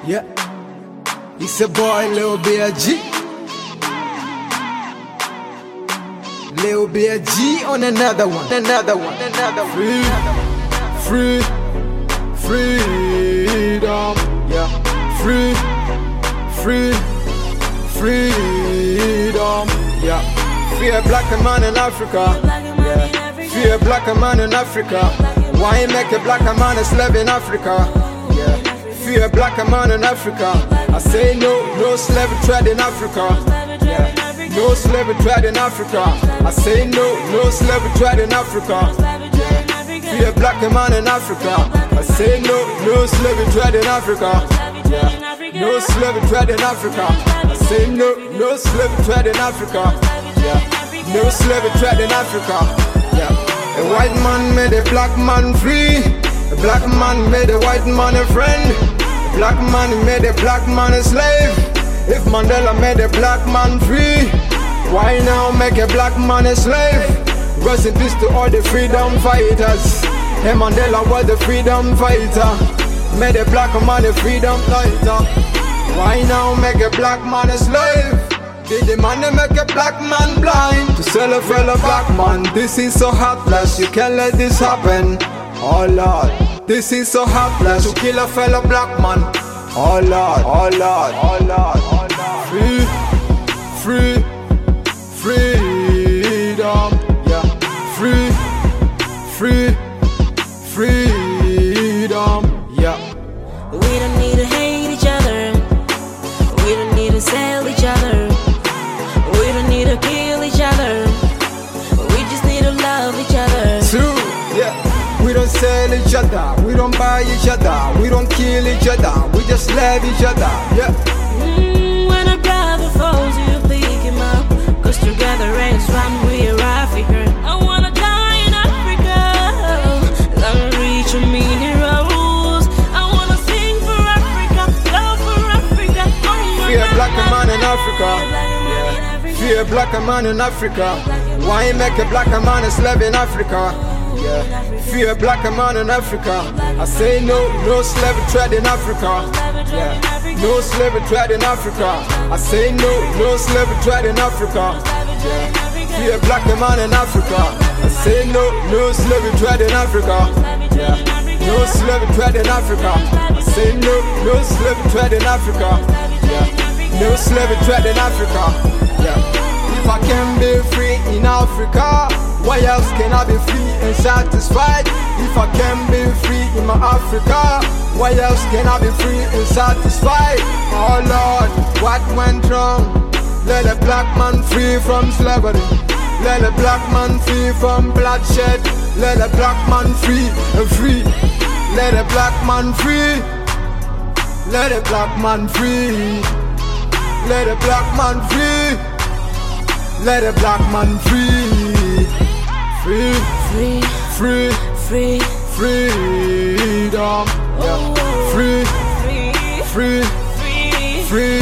Yeah, it's a boy, Lil B.I.G. Lil B.I.G. on another one. Freedom. Yeah, freedom. Yeah, fear black man in Africa. Yeah, fear black man in Africa. Why make a black man a slave in Africa? Yeah, fear black man in Africa. I say no slave trade in Africa. Yeah, no slave trade in Africa. I say no slave trade in Africa. Yeah, fear black man in Africa. I say no slave trade in Africa. Yeah, no slave trade in Africa. I say no slave trade in Africa. Yeah, no slave trade in Africa. Yeah, a white man made a black man free. A black man made a white man a friend. A black man made a black man a slave. If Mandela made a black man free, why now make a black man a slave? Rest in peace to all the freedom fighters. Hey, Mandela was the freedom fighter. Made a black man a freedom fighter. Why now make a black man a slave? Did the man make a black man blind? To sell a fellow black man, this is so heartless. You can't let this happen. Oh Lord, this is so heartless. To kill a fellow black man. Oh Lord, oh Lord, oh Lord, oh Lord. Freedom. Yeah, freedom. Yeah. We don't need to hate each other. We don't need to sell each other. We don't need to kill each other. We just need to love each other. True, yeah. We don't sell each other. We don't buy each other. We don't kill each other. We just love each other. Yeah. When a brother falls, you pick him up. 'Cause together as one we are Africa. I wanna die in Africa. Gonna reach a million roads. I wanna sing for Africa, love for Africa. Fear black man in Africa. Fear black man in Africa. Why make a black man a slave in Africa? Yeah, fear black man in Africa. I say no slave trade in Africa. Yeah, no slave trade in Africa. I say no slave trade in Africa. Yeah, fear black man in Africa. I say no slave trade in Africa. Yeah, no slave trade in Africa. I say no slave trade in Africa. Yeah, no slave trade in Africa. Yeah, if I can be free in Africa, why else can I be free and satisfied? If I can be free in my Africa, why else can I be free and satisfied? Oh Lord, what went wrong? Let a black man free from slavery. Let a black man free from bloodshed. Let a black man free and free. Let a black man free. Let a black man free. Let a black man free. Let a black man free. Freedom. Yeah. Free.